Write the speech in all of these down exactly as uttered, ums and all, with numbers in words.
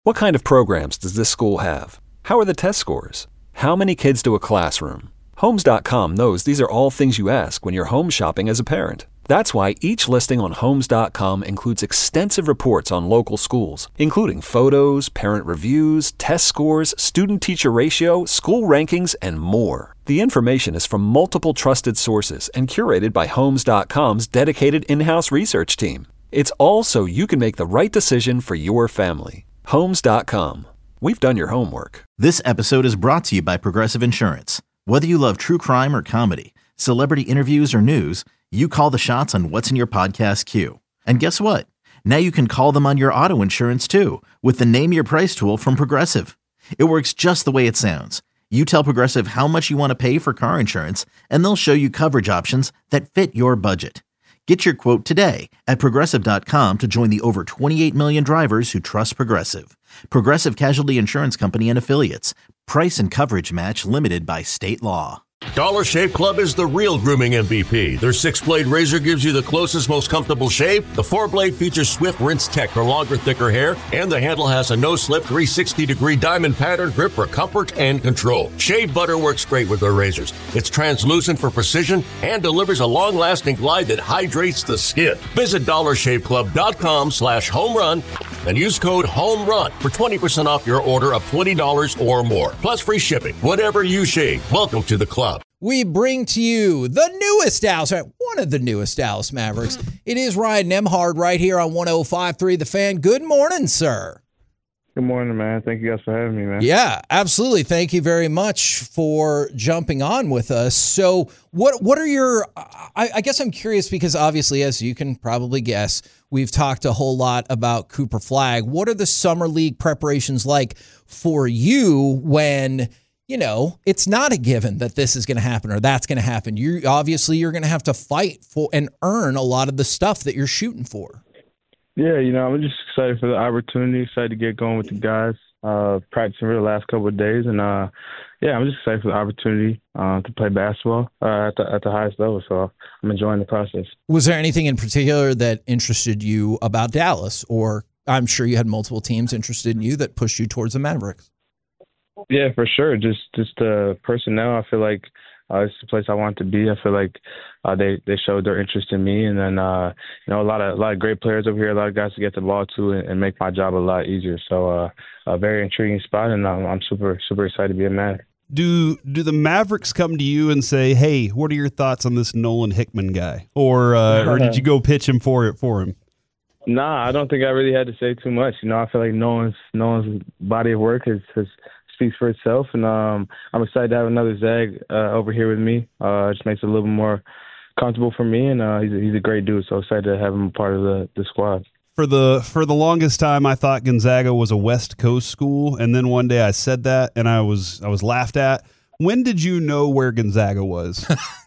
What kind of programs does this school have? How are the test scores? How many kids do a classroom? Homes dot com knows these are all things you ask when you're home shopping as a parent. That's why each listing on Homes dot com includes extensive reports on local schools, including photos, parent reviews, test scores, student-teacher ratio, school rankings, and more. The information is from multiple trusted sources and curated by Homes dot com's dedicated in-house research team. It's all so you can make the right decision for your family. Homes dot com. We've done your homework. This episode is brought to you by Progressive Insurance. Whether you love true crime or comedy, celebrity interviews or news, you call the shots on what's in your podcast queue. And guess what? Now you can call them on your auto insurance too with the Name Your Price tool from Progressive. It works just the way it sounds. You tell Progressive how much you want to pay for car insurance, and they'll show you coverage options that fit your budget. Get your quote today at Progressive dot com to join the over twenty-eight million drivers who trust Progressive. Progressive Casualty Insurance Company and Affiliates. Price and coverage match limited by state law. Dollar Shave Club is the real grooming M V P. Their six-blade razor gives you the closest, most comfortable shave. The four-blade features Swift Rinse Tech for longer, thicker hair. And the handle has a no-slip three hundred sixty degree diamond pattern grip for comfort and control. Shave butter works great with their razors. It's translucent for precision and delivers a long-lasting glide that hydrates the skin. Visit dollar shave club dot com slash home run and use code HOMERUN for twenty percent off your order of twenty dollars or more. Plus free shipping. Whatever you shave, welcome to the club. We bring to you the newest Dallas, one of the newest Dallas Mavericks. It is Ryan Nembhard right here on one oh five point three The Fan. Good morning, sir. Good morning, man. Thank you guys for having me, man. Yeah, absolutely. Thank you very much for jumping on with us. So what what are your, I, I guess I'm curious because obviously, as you can probably guess, we've talked a whole lot about Cooper Flagg. What are the Summer League preparations like for you when, you know, it's not a given that this is going to happen or that's going to happen? You obviously you're going to have to fight for and earn a lot of the stuff that you're shooting for. Yeah, you know, I'm just excited for the opportunity, excited to get going with the guys, uh, practicing for the last couple of days. And, uh, yeah, I'm just excited for the opportunity uh, to play basketball uh, at, the, at the highest level. So I'm enjoying the process. Was there anything in particular that interested you about Dallas? Or I'm sure you had multiple teams interested in you that pushed you towards the Mavericks. Yeah, for sure. Just just the uh, personnel. I feel like uh, it's the place I want to be. I feel like uh, they, they showed their interest in me, and then uh, you know a lot of a lot of great players over here, a lot of guys to get the ball to and, and make my job a lot easier. So uh, a very intriguing spot, and I'm, I'm super super excited to be a man. Do do the Mavericks come to you and say, "Hey, what are your thoughts on this Nolan Hickman guy?" Or uh, or did you go pitch him for it for him? Nah, I don't think I really had to say too much. You know, I feel like Nolan's Nolan's body of work has has. speaks for itself, and um, I'm excited to have another Zag uh, over here with me. Uh, it just makes it a little bit more comfortable for me, and uh, he's, a, he's a great dude, so excited to have him part of the, the squad. For the for the longest time, I thought Gonzaga was a West Coast school, and then one day I said that, and I was I was laughed at. When did you know where Gonzaga was?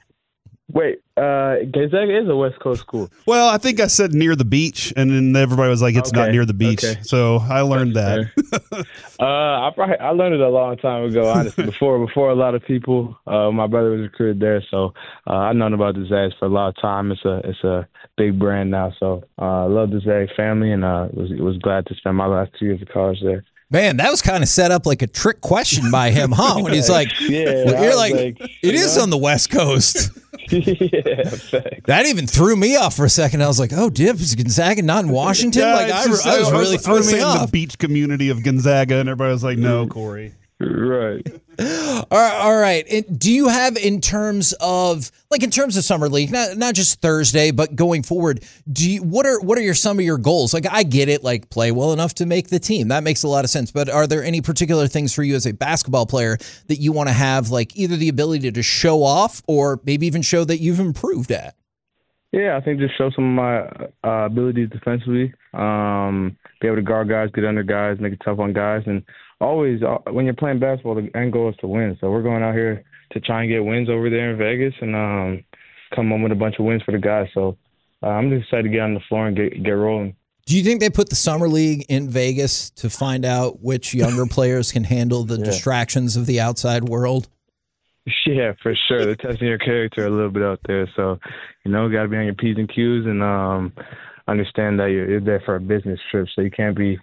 Wait, uh, Gonzaga is a West Coast school. Well, I think I said near the beach, and then everybody was like, "It's okay, not near the beach." Okay. So I learned That's that. uh, I probably I learned it a long time ago. Honestly, before before a lot of people. Uh, my brother was recruited there, so uh, I've known about the Zags for a lot of time. It's a it's a big brand now, so uh, I love the Zag family, and uh, was was glad to spend my last two years of college there. Man, that was kind of set up like a trick question by him, huh? When he's like, yeah, you're like, like, it is know? on the West Coast. Yeah, fact. That even threw me off for a second. I was like, oh, dip, is Gonzaga not in Washington? Yeah, like, I, just, I was, I was really I threw was me off. The beach community of Gonzaga, and everybody was like, no, Corey. Right. All right. All right. And do you have, in terms of like in terms of summer league, not not just Thursday, but going forward, do you, what are what are your some of your goals? Like, I get it, like play well enough to make the team. That makes a lot of sense. But are there any particular things for you as a basketball player that you want to have, like either the ability to just show off or maybe even show that you've improved at? Yeah, I think just show some of my uh, abilities defensively. Um, be able to guard guys, get under guys, make it tough on guys, and always, when you're playing basketball, the end goal is to win. So we're going out here to try and get wins over there in Vegas and um, come home with a bunch of wins for the guys. So uh, I'm just excited to get on the floor and get get rolling. Do you think they put the Summer League in Vegas to find out which younger players can handle the yeah. distractions of the outside world? Yeah, for sure. They're testing your character a little bit out there. So, you know, got to be on your P's and Q's and um, understand that you're, you're there for a business trip. So you can't be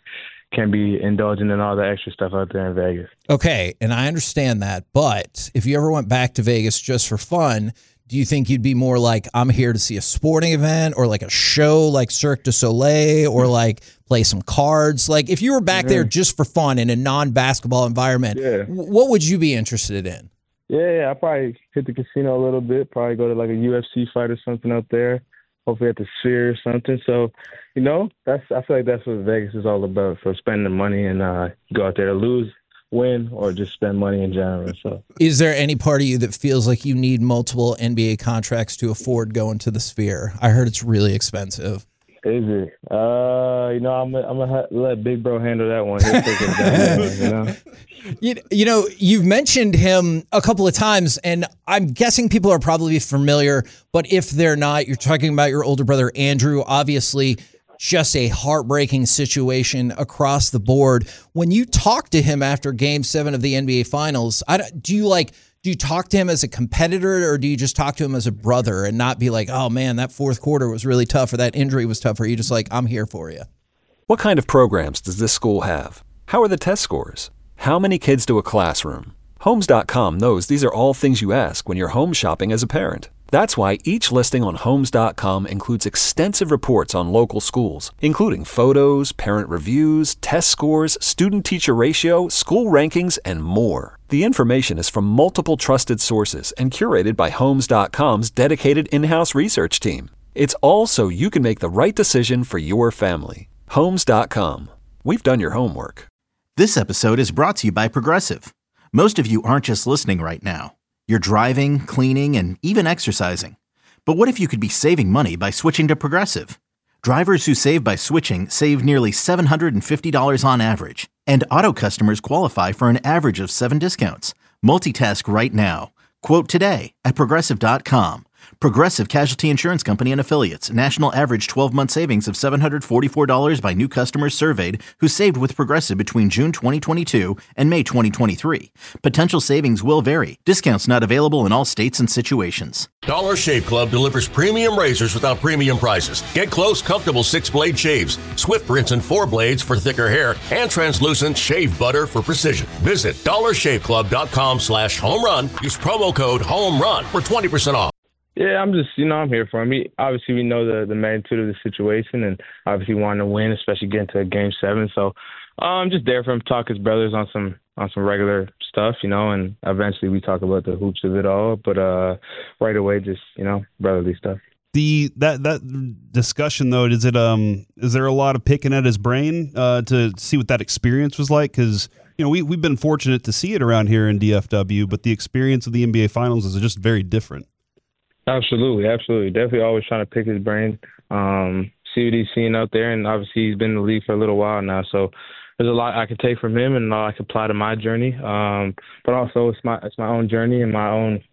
can't be indulging in all the extra stuff out there in Vegas. Okay, and I understand that, but if you ever went back to Vegas just for fun, do you think you'd be more like, I'm here to see a sporting event or like a show like Cirque du Soleil or like play some cards? Like if you were back mm-hmm. there just for fun in a non-basketball environment, yeah. what would you be interested in? Yeah, yeah, I'd probably hit the casino a little bit, probably go to like a U F C fight or something out there, hopefully at the Sphere or something. So, you know, that's I feel like that's what Vegas is all about, for spending the money and uh, go out there to lose, win, or just spend money in general. So, is there any part of you that feels like you need multiple N B A contracts to afford going to the Sphere? I heard it's really expensive. Is it? Uh, you know, I'm I'm gonna let Big Bro handle that one. He'll take it down, you know. You, you know, you've mentioned him a couple of times, and I'm guessing people are probably familiar, but if they're not, you're talking about your older brother, Andrew. Obviously, just a heartbreaking situation across the board. When you talk to him after Game seven of the N B A Finals, I, do you like, do you talk to him as a competitor, or do you just talk to him as a brother and not be like, oh man, that fourth quarter was really tough, or that injury was tough, or are you just like, I'm here for you? What kind of programs does this school have? How are the test scores? How many kids do a classroom? Homes dot com knows these are all things you ask when you're home shopping as a parent. That's why each listing on Homes dot com includes extensive reports on local schools, including photos, parent reviews, test scores, student-teacher ratio, school rankings, and more. The information is from multiple trusted sources and curated by Homes dot com's dedicated in-house research team. It's all so you can make the right decision for your family. Homes dot com. We've done your homework. This episode is brought to you by Progressive. Most of you aren't just listening right now. You're driving, cleaning, and even exercising. But what if you could be saving money by switching to Progressive? Drivers who save by switching save nearly seven hundred fifty dollars on average. And auto customers qualify for an average of seven discounts. Multitask right now. Quote today at Progressive dot com. Progressive Casualty Insurance Company and Affiliates. National average twelve-month savings of seven hundred forty-four dollars by new customers surveyed who saved with Progressive between June twenty twenty-two and May twenty twenty-three. Potential savings will vary. Discounts not available in all states and situations. Dollar Shave Club delivers premium razors without premium prices. Get close, comfortable six-blade shaves, Swift rinse and four blades for thicker hair, and translucent shave butter for precision. Visit dollar shave club dot com slash home run. Use promo code HOMERUN for twenty percent off. Yeah, I'm just, you know, I'm here for him. He, obviously, we know the, the magnitude of the situation, and obviously wanting to win, especially getting to Game Seven. So I'm um, just there for him to talk his brothers on some on some regular stuff, you know, and eventually we talk about the hoops of it all. But uh, right away, just, you know, brotherly stuff. The that that discussion though, is it um is there a lot of picking at his brain uh, to see what that experience was like? Because you know we we've been fortunate to see it around here in D F W, but the experience of the N B A Finals is just very different. Absolutely, absolutely. Definitely always trying to pick his brain, um, see what he's seeing out there. And obviously he's been in the league for a little while now. So there's a lot I can take from him and a lot I can apply to my journey. Um, but also it's my it's my own journey and my own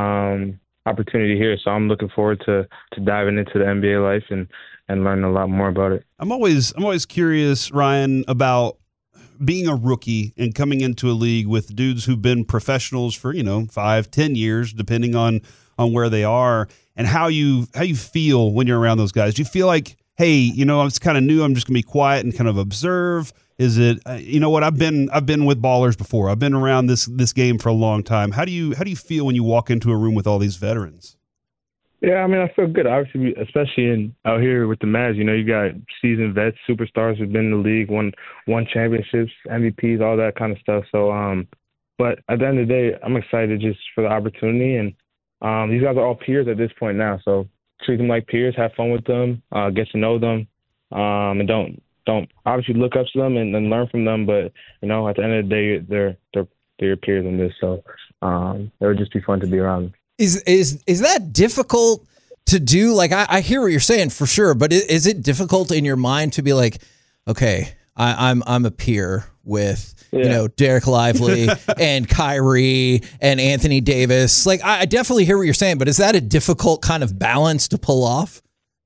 um, opportunity here. So I'm looking forward to, to diving into the N B A life and, and learning a lot more about it. I'm always I'm always curious, Ryan, about being a rookie and coming into a league with dudes who've been professionals for, you know, five, ten years, depending on on where they are, and how you how you feel when you're around those guys. Do you feel like, hey, you know, I'm kind of new, I'm just gonna be quiet and kind of observe? Is it, uh, you know what, I've been I've been with ballers before. I've been around this this game for a long time. How do you how do you feel when you walk into a room with all these veterans? Yeah, I mean, I feel good. Obviously, especially in out here with the Mavs, you know, you got seasoned vets, superstars who've been in the league, won won championships, M V Ps, all that kind of stuff. So, um, but at the end of the day, I'm excited just for the opportunity. And um, these guys are all peers at this point now. So treat them like peers, have fun with them, uh, get to know them, um, and don't don't obviously look up to them and, and learn from them. But you know, at the end of the day, they're they're they're your peers in this. So um, it would just be fun to be around them. Is is is that difficult to do? Like, I, I hear what you're saying for sure, but is, is it difficult in your mind to be like, okay, I, I'm I'm a peer with yeah. you know Derek Lively and Kyrie and Anthony Davis? Like, I, I definitely hear what you're saying, but is that a difficult kind of balance to pull off?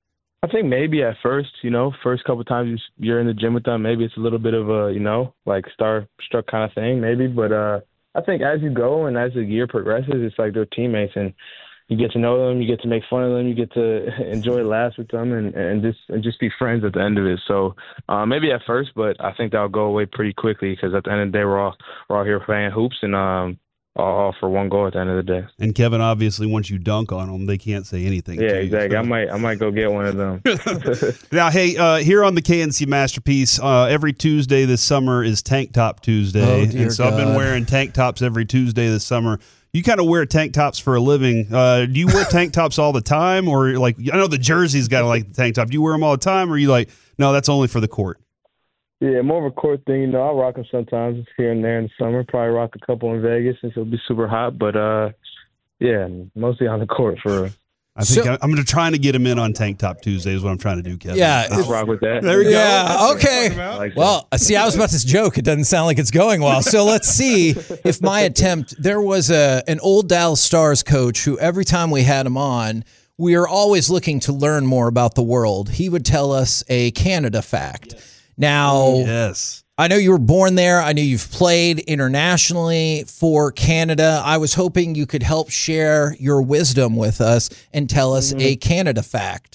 I think maybe at first, you know, first couple times you're in the gym with them, maybe it's a little bit of a, you know, like star-struck kind of thing, maybe. But uh, I think as you go and as the year progresses, it's like they're teammates. And, you get to know them, you get to make fun of them, you get to enjoy laughs with them, and, and just and just be friends at the end of it. So uh, maybe at first, but I think that'll go away pretty quickly because at the end of the day, we're all we're all here playing hoops and um, all for one goal at the end of the day. And Kevin, obviously, once you dunk on them, they can't say anything. Yeah, to you, exactly. so. I might I might go get one of them. Now, hey, uh, here on the K N C Masterpiece, uh, every Tuesday this summer is Tank Top Tuesday, Oh, dear and so I've been God. wearing tank tops every Tuesday this summer. You kind of wear tank tops for a living. Uh, do you wear tank tops all the time, or like I know the jersey's got like the tank top. Do you wear them all the time, or are you like, no, that's only for the court? Yeah, more of a court thing. You know, I'll rock them sometimes here and there in the summer. Probably rock a couple in Vegas since it'll be super hot. But, uh, yeah, mostly on the court for real. I think So- I, I'm going to try to get him in on Tank Top Tuesday is what I'm trying to do, Kevin. Yeah, I'll rock with that. There we go. Yeah, That's what I'm okay. talking about. Like that. Well, see, I was about to joke. It doesn't sound like it's going well. So let's see if my attempt. There was a an old Dallas Stars coach who every time we had him on, we are always looking to learn more about the world. He would tell us a Canada fact. Now, Yes. I know you were born there. I know you've played internationally for Canada. I was hoping you could help share your wisdom with us and tell us a Canada fact.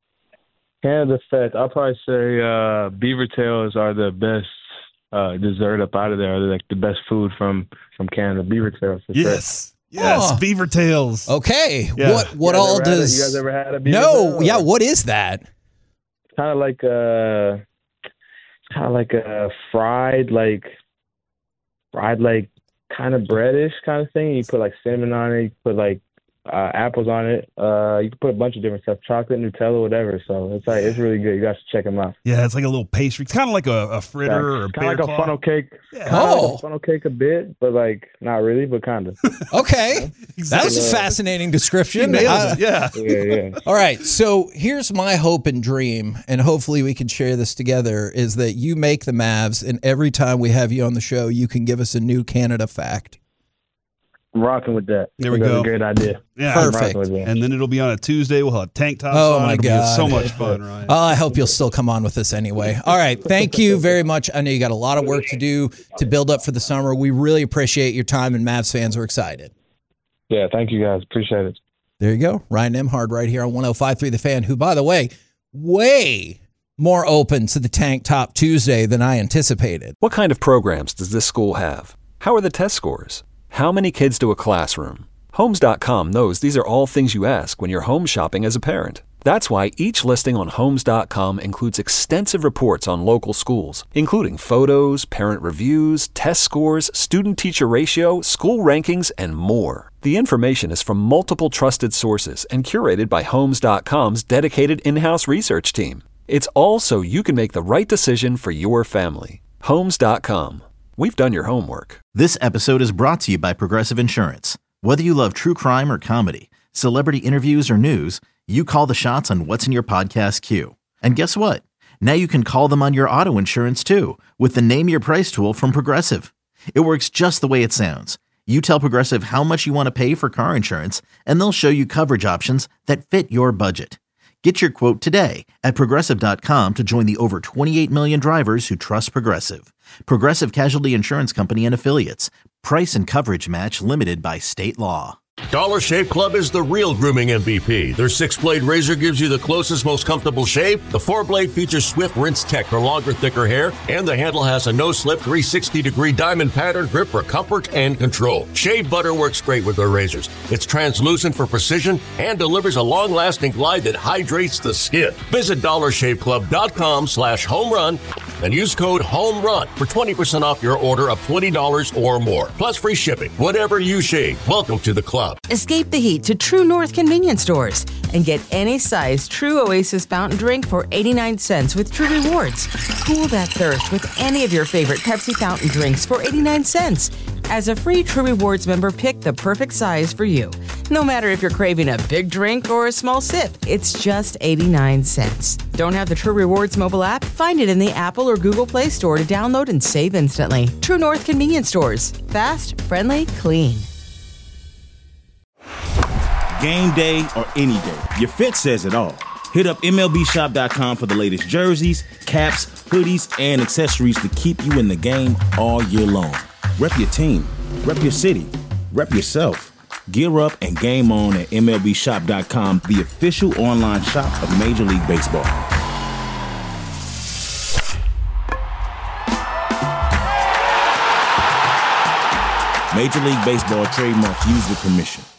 Canada fact, I'll probably say uh, beaver tails are the best uh, dessert up out of there. They're like the best food from, from Canada. Beaver tails. For sure. Yes. Yes. Oh. Beaver tails. Okay. Yeah. What what You guys all ever had a- does you guys ever had a beaver No, tail? yeah, what is that? Kind of like a, kind of like a fried, like, fried, like, kind of breadish kind of thing. You put, like, cinnamon on it. You put, like, uh, apples on it. Uh, you can put a bunch of different stuff, chocolate, Nutella, whatever. So it's like it's really good. You guys should check them out. Yeah, it's like a little pastry. It's kind of like a, a fritter or a Kind bear of like claw. a funnel cake. Yeah. Kinda like Oh. a funnel cake a bit, but like not really, but kind of. Okay. That was a Exactly. fascinating You description. nailed Uh, it. Yeah. Yeah, yeah. All right. So here's my hope and dream, and hopefully we can share this together, is that you make the Mavs, and every time we have you on the show, you can give us a new Canada fact. I'm rocking with that. There we That's go. a great idea. Yeah. I'm Perfect. rocking with that. And then it'll be on a Tuesday. We'll have tank tops Oh, on. my It'll be God. so much fun, Ryan. Oh, I hope you'll still come on with us anyway. All right. Thank you very much. I know you got a lot of work to do to build up for the summer. We really appreciate your time, and Mavs fans are excited. Yeah, thank you guys. Appreciate it. There you go. Ryan Nemhard right here on one oh five point three The Fan, who, by the way, way more open to the Tank Top Tuesday than I anticipated. What kind of programs does this school have? How are the test scores? How many kids to a classroom? Homes dot com knows these are all things you ask when you're home shopping as a parent. That's why each listing on Homes dot com includes extensive reports on local schools, including photos, parent reviews, test scores, student-teacher ratio, school rankings, and more. The information is from multiple trusted sources and curated by Homes dot com's dedicated in-house research team. It's all so you can make the right decision for your family. Homes dot com. We've done your homework. This episode is brought to you by Progressive Insurance. Whether you love true crime or comedy, celebrity interviews or news, you call the shots on what's in your podcast queue. And guess what? Now you can call them on your auto insurance too with the Name Your Price tool from Progressive. It works just the way it sounds. You tell Progressive how much you want to pay for car insurance, and they'll show you coverage options that fit your budget. Get your quote today at Progressive dot com to join the over twenty-eight million drivers who trust Progressive. Progressive Casualty Insurance Company and Affiliates. Price and coverage match limited by state law. Dollar Shave Club is the real grooming M V P. Their six-blade razor gives you the closest, most comfortable shave. The four-blade features swift rinse tech for longer, thicker hair, and the handle has a no-slip three sixty degree diamond pattern grip for comfort and control. Shave butter works great with their razors. It's translucent for precision and delivers a long-lasting glide that hydrates the skin. Visit dollar shave club dot com slash home run and use code HOMERUN for twenty percent off your order of twenty dollars or more, plus free shipping. Whatever you shave, welcome to the club. Escape the heat to True North convenience stores and get any size True Oasis fountain drink for eighty-nine cents with True Rewards. Cool that thirst with any of your favorite Pepsi fountain drinks for eighty-nine cents. As a free True Rewards member, pick the perfect size for you. No matter if you're craving a big drink or a small sip, it's just eighty-nine cents. Don't have the True Rewards mobile app? Find it in the Apple or Google Play Store to download and save instantly. True North convenience stores. Fast, friendly, clean. Game day or any day, your fit says it all. Hit up M L B shop dot com for the latest jerseys, caps, hoodies, and accessories to keep you in the game all year long. Rep your team, rep your city, rep yourself. Gear up and game on at M L B shop dot com, the official online shop of Major League Baseball. Major League Baseball trademarks used with permission.